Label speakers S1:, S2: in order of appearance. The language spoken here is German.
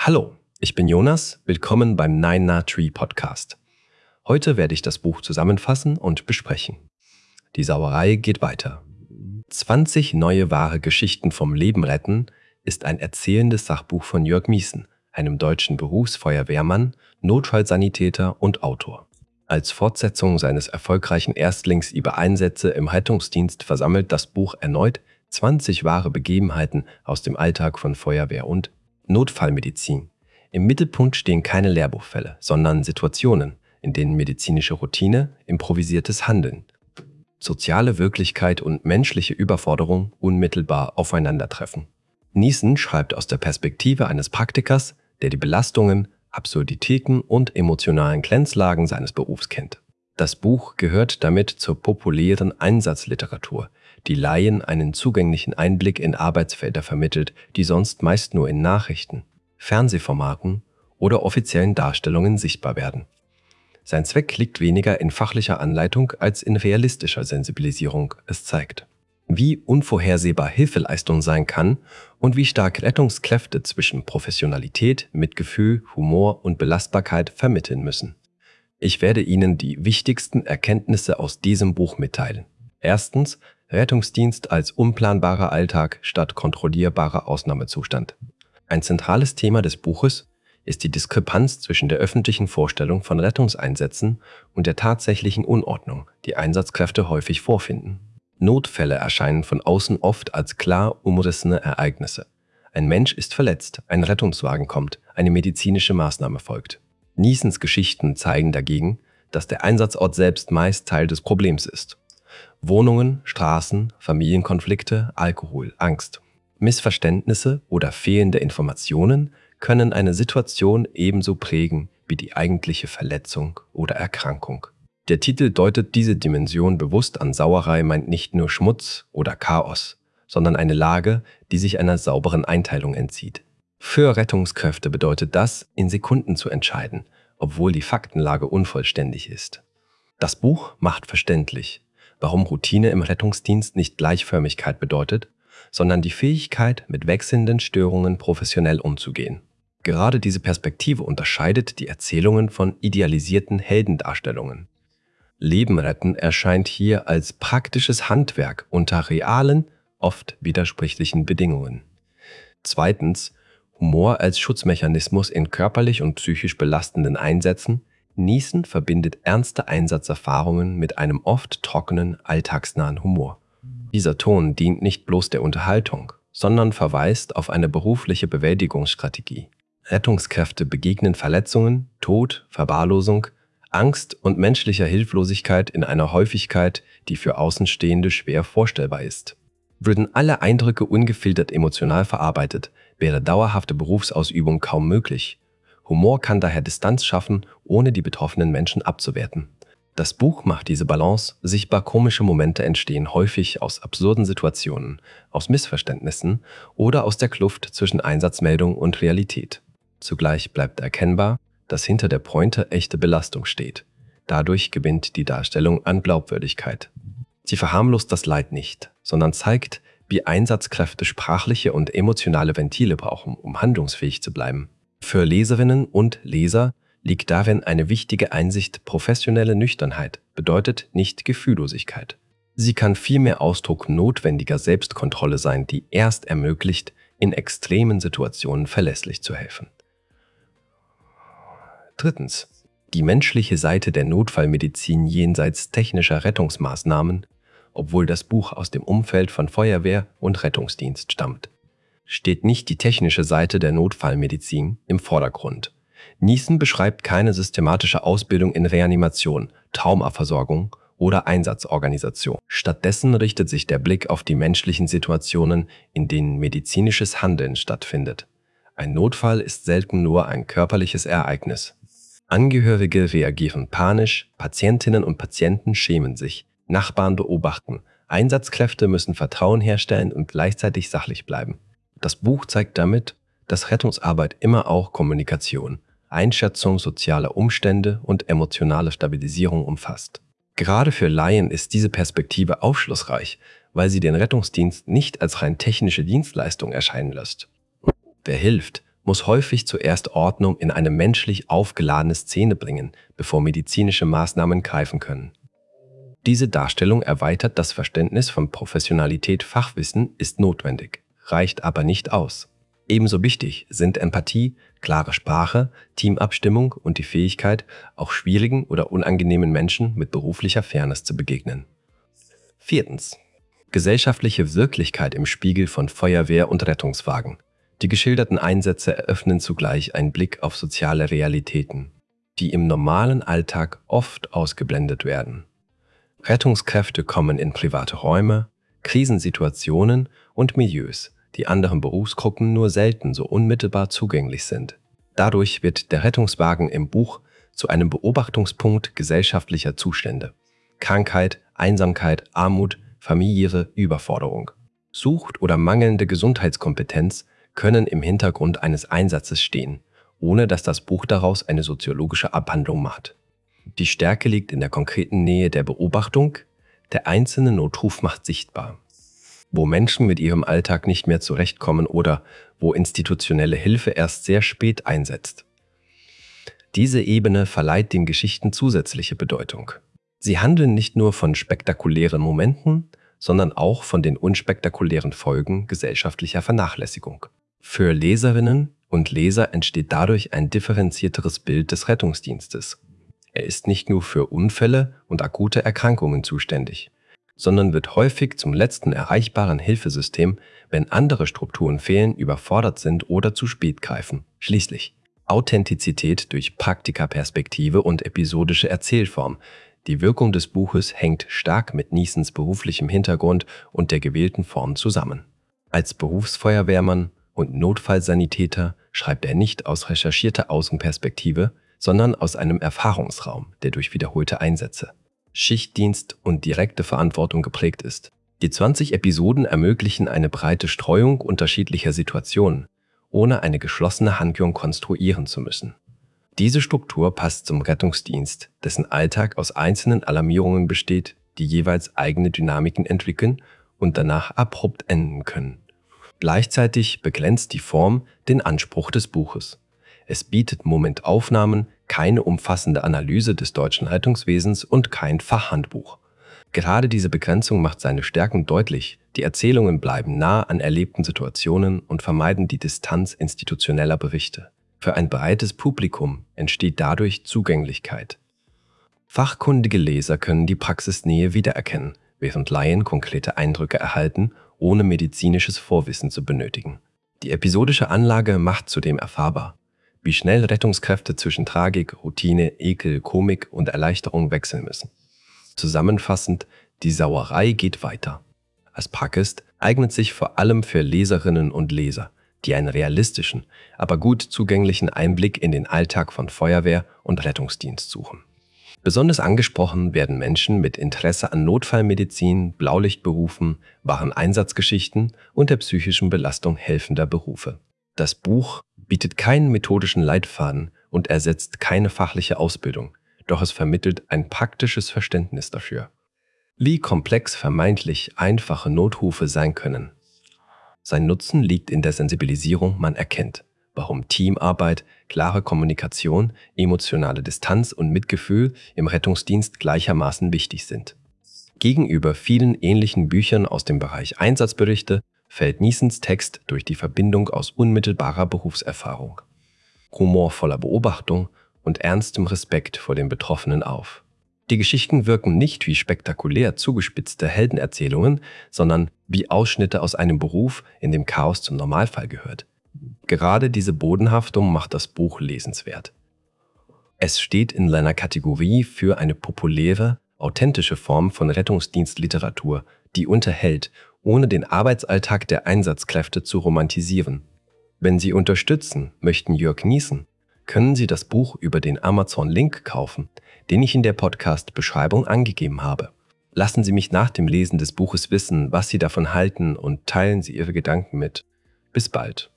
S1: Hallo, ich bin Jonas, willkommen beim Nine Na Tree Podcast. Heute werde ich das Buch zusammenfassen und besprechen. Die Sauerei geht weiter. 20 neue wahre Geschichten vom Leben retten ist ein erzählendes Sachbuch von Jörg Mießen, einem deutschen Berufsfeuerwehrmann, Notfallsanitäter und Autor. Als Fortsetzung seines erfolgreichen Erstlings über Einsätze im Rettungsdienst versammelt das Buch erneut 20 wahre Begebenheiten aus dem Alltag von Feuerwehr und Notfallmedizin. Im Mittelpunkt stehen keine Lehrbuchfälle, sondern Situationen, in denen medizinische Routine, improvisiertes Handeln, soziale Wirklichkeit und menschliche Überforderung unmittelbar aufeinandertreffen. Mießen schreibt aus der Perspektive eines Praktikers, der die Belastungen, Absurditäten und emotionalen Grenzlagen seines Berufs kennt. Das Buch gehört damit zur populären Einsatzliteratur, die Laien einen zugänglichen Einblick in Arbeitsfelder vermittelt, die sonst meist nur in Nachrichten, Fernsehformaten oder offiziellen Darstellungen sichtbar werden. Sein Zweck liegt weniger in fachlicher Anleitung als in realistischer Sensibilisierung. Es zeigt, wie unvorhersehbar Hilfeleistung sein kann und wie stark Rettungskräfte zwischen Professionalität, Mitgefühl, Humor und Belastbarkeit vermitteln müssen. Ich werde Ihnen die wichtigsten Erkenntnisse aus diesem Buch mitteilen. Erstens, Rettungsdienst als unplanbarer Alltag statt kontrollierbarer Ausnahmezustand. Ein zentrales Thema des Buches ist die Diskrepanz zwischen der öffentlichen Vorstellung von Rettungseinsätzen und der tatsächlichen Unordnung, die Einsatzkräfte häufig vorfinden. Notfälle erscheinen von außen oft als klar umrissene Ereignisse. Ein Mensch ist verletzt, ein Rettungswagen kommt, eine medizinische Maßnahme folgt. Mießens Geschichten zeigen dagegen, dass der Einsatzort selbst meist Teil des Problems ist. Wohnungen, Straßen, Familienkonflikte, Alkohol, Angst. Missverständnisse oder fehlende Informationen können eine Situation ebenso prägen wie die eigentliche Verletzung oder Erkrankung. Der Titel deutet diese Dimension bewusst an. Sauerei meint nicht nur Schmutz oder Chaos, sondern eine Lage, die sich einer sauberen Einteilung entzieht. Für Rettungskräfte bedeutet das, in Sekunden zu entscheiden, obwohl die Faktenlage unvollständig ist. Das Buch macht verständlich, warum Routine im Rettungsdienst nicht Gleichförmigkeit bedeutet, sondern die Fähigkeit, mit wechselnden Störungen professionell umzugehen. Gerade diese Perspektive unterscheidet die Erzählungen von idealisierten Heldendarstellungen. Leben retten erscheint hier als praktisches Handwerk unter realen, oft widersprüchlichen Bedingungen. Zweitens, Humor als Schutzmechanismus in körperlich und psychisch belastenden Einsätzen. Mießen verbindet ernste Einsatzerfahrungen mit einem oft trockenen, alltagsnahen Humor. Dieser Ton dient nicht bloß der Unterhaltung, sondern verweist auf eine berufliche Bewältigungsstrategie. Rettungskräfte begegnen Verletzungen, Tod, Verwahrlosung, Angst und menschlicher Hilflosigkeit in einer Häufigkeit, die für Außenstehende schwer vorstellbar ist. Würden alle Eindrücke ungefiltert emotional verarbeitet, wäre dauerhafte Berufsausübung kaum möglich. Humor kann daher Distanz schaffen, ohne die betroffenen Menschen abzuwerten. Das Buch macht diese Balance sichtbar. Komische Momente entstehen häufig aus absurden Situationen, aus Missverständnissen oder aus der Kluft zwischen Einsatzmeldung und Realität. Zugleich bleibt erkennbar, dass hinter der Pointe echte Belastung steht. Dadurch gewinnt die Darstellung an Glaubwürdigkeit. Sie verharmlost das Leid nicht, sondern zeigt, wie Einsatzkräfte sprachliche und emotionale Ventile brauchen, um handlungsfähig zu bleiben. Für Leserinnen und Leser liegt darin eine wichtige Einsicht. Professionelle Nüchternheit bedeutet nicht Gefühllosigkeit. Sie kann vielmehr Ausdruck notwendiger Selbstkontrolle sein, die erst ermöglicht, in extremen Situationen verlässlich zu helfen. Drittens. Die menschliche Seite der Notfallmedizin jenseits technischer Rettungsmaßnahmen, obwohl das Buch aus dem Umfeld von Feuerwehr und Rettungsdienst stammt, steht nicht die technische Seite der Notfallmedizin im Vordergrund. Mießen beschreibt keine systematische Ausbildung in Reanimation, Traumaversorgung oder Einsatzorganisation. Stattdessen richtet sich der Blick auf die menschlichen Situationen, in denen medizinisches Handeln stattfindet. Ein Notfall ist selten nur ein körperliches Ereignis. Angehörige reagieren panisch, Patientinnen und Patienten schämen sich, Nachbarn beobachten, Einsatzkräfte müssen Vertrauen herstellen und gleichzeitig sachlich bleiben. Das Buch zeigt damit, dass Rettungsarbeit immer auch Kommunikation, Einschätzung sozialer Umstände und emotionale Stabilisierung umfasst. Gerade für Laien ist diese Perspektive aufschlussreich, weil sie den Rettungsdienst nicht als rein technische Dienstleistung erscheinen lässt. Wer hilft, muss häufig zuerst Ordnung in eine menschlich aufgeladene Szene bringen, bevor medizinische Maßnahmen greifen können. Diese Darstellung erweitert das Verständnis von Professionalität. Fachwissen ist notwendig, reicht aber nicht aus. Ebenso wichtig sind Empathie, klare Sprache, Teamabstimmung und die Fähigkeit, auch schwierigen oder unangenehmen Menschen mit beruflicher Fairness zu begegnen. 4. Gesellschaftliche Wirklichkeit im Spiegel von Feuerwehr und Rettungswagen. Die geschilderten Einsätze eröffnen zugleich einen Blick auf soziale Realitäten, die im normalen Alltag oft ausgeblendet werden. Rettungskräfte kommen in private Räume, Krisensituationen und Milieus, die anderen Berufsgruppen nur selten so unmittelbar zugänglich sind. Dadurch wird der Rettungswagen im Buch zu einem Beobachtungspunkt gesellschaftlicher Zustände. Krankheit, Einsamkeit, Armut, familiäre Überforderung. Sucht oder mangelnde Gesundheitskompetenz können im Hintergrund eines Einsatzes stehen, ohne dass das Buch daraus eine soziologische Abhandlung macht. Die Stärke liegt in der konkreten Nähe der Beobachtung, der einzelne Notruf macht sichtbar. Wo Menschen mit ihrem Alltag nicht mehr zurechtkommen oder wo institutionelle Hilfe erst sehr spät einsetzt. Diese Ebene verleiht den Geschichten zusätzliche Bedeutung. Sie handeln nicht nur von spektakulären Momenten, sondern auch von den unspektakulären Folgen gesellschaftlicher Vernachlässigung. Für Leserinnen und Leser entsteht dadurch ein differenzierteres Bild des Rettungsdienstes. Er ist nicht nur für Unfälle und akute Erkrankungen zuständig, sondern wird häufig zum letzten erreichbaren Hilfesystem, wenn andere Strukturen fehlen, überfordert sind oder zu spät greifen. Schließlich Authentizität durch Praktikaperspektive und episodische Erzählform. Die Wirkung des Buches hängt stark mit Neesons beruflichem Hintergrund und der gewählten Form zusammen. Als Berufsfeuerwehrmann und Notfallsanitäter schreibt er nicht aus recherchierter Außenperspektive, sondern aus einem Erfahrungsraum, der durch wiederholte Einsätze, Schichtdienst und direkte Verantwortung geprägt ist. Die 20 Episoden ermöglichen eine breite Streuung unterschiedlicher Situationen, ohne eine geschlossene Handlung konstruieren zu müssen. Diese Struktur passt zum Rettungsdienst, dessen Alltag aus einzelnen Alarmierungen besteht, die jeweils eigene Dynamiken entwickeln und danach abrupt enden können. Gleichzeitig beglänzt die Form den Anspruch des Buches. Es bietet Momentaufnahmen, keine umfassende Analyse des deutschen Rettungswesens und kein Fachhandbuch. Gerade diese Begrenzung macht seine Stärken deutlich. Die Erzählungen bleiben nah an erlebten Situationen und vermeiden die Distanz institutioneller Berichte. Für ein breites Publikum entsteht dadurch Zugänglichkeit. Fachkundige Leser können die Praxisnähe wiedererkennen, während Laien konkrete Eindrücke erhalten, ohne medizinisches Vorwissen zu benötigen. Die episodische Anlage macht zudem erfahrbar, wie schnell Rettungskräfte zwischen Tragik, Routine, Ekel, Komik und Erleichterung wechseln müssen. Zusammenfassend, die Sauerei geht weiter. Als Pakist eignet sich vor allem für Leserinnen und Leser, die einen realistischen, aber gut zugänglichen Einblick in den Alltag von Feuerwehr und Rettungsdienst suchen. Besonders angesprochen werden Menschen mit Interesse an Notfallmedizin, Blaulichtberufen, wahren Einsatzgeschichten und der psychischen Belastung helfender Berufe. Das Buch bietet keinen methodischen Leitfaden und ersetzt keine fachliche Ausbildung, doch es vermittelt ein praktisches Verständnis dafür, wie komplex vermeintlich einfache Notrufe sein können. Sein Nutzen liegt in der Sensibilisierung, man erkennt, warum Teamarbeit, klare Kommunikation, emotionale Distanz und Mitgefühl im Rettungsdienst gleichermaßen wichtig sind. Gegenüber vielen ähnlichen Büchern aus dem Bereich Einsatzberichte fällt Neesons Text durch die Verbindung aus unmittelbarer Berufserfahrung, humorvoller Beobachtung und ernstem Respekt vor den Betroffenen auf. Die Geschichten wirken nicht wie spektakulär zugespitzte Heldenerzählungen, sondern wie Ausschnitte aus einem Beruf, in dem Chaos zum Normalfall gehört. Gerade diese Bodenhaftung macht das Buch lesenswert. Es steht in seiner Kategorie für eine populäre, authentische Form von Rettungsdienstliteratur, die unterhält, ohne den Arbeitsalltag der Einsatzkräfte zu romantisieren. Wenn Sie unterstützen möchten Jörg Neeson, können Sie das Buch über den Amazon-Link kaufen, den ich in der Podcast-Beschreibung angegeben habe. Lassen Sie mich nach dem Lesen des Buches wissen, was Sie davon halten und teilen Sie Ihre Gedanken mit. Bis bald.